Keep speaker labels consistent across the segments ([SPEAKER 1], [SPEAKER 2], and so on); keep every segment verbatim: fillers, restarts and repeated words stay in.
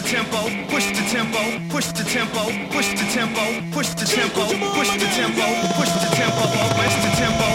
[SPEAKER 1] tempo, push the tempo, push the tempo, push the tempo, push the tempo, push the tempo, push the tempo, push the tempo.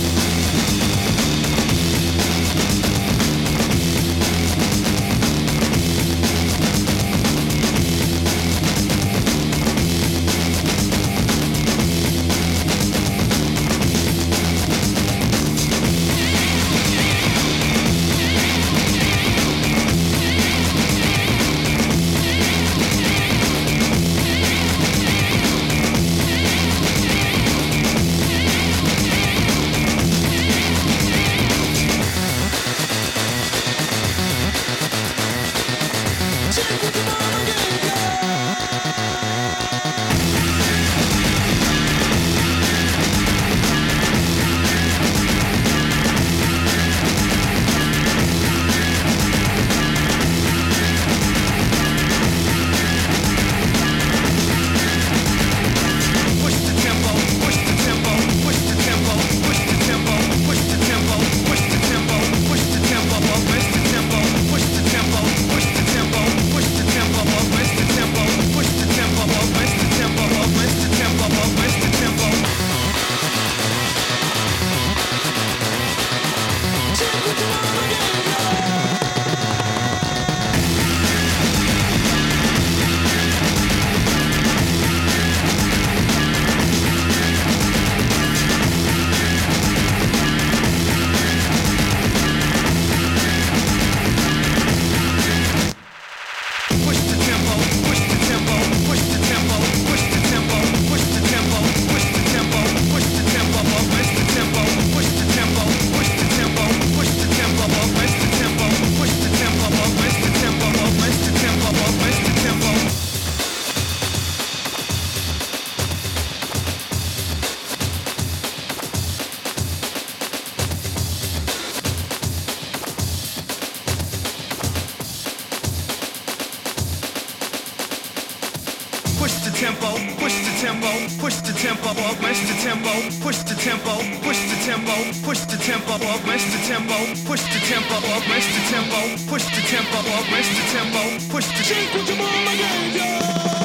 [SPEAKER 1] Push the tempo, push the tempo, push the tempo, push the tempo, push the tempo, push the tempo, push the tempo, push the tempo, push the tempo, push the tempo, push the tempo, push the tempo, push the tempo.